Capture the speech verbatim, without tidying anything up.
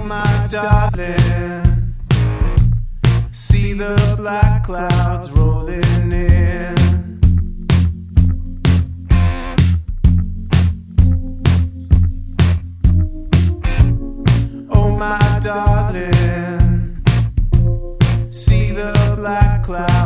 Oh my darling, see the black clouds rolling in. Oh my darling, see the black clouds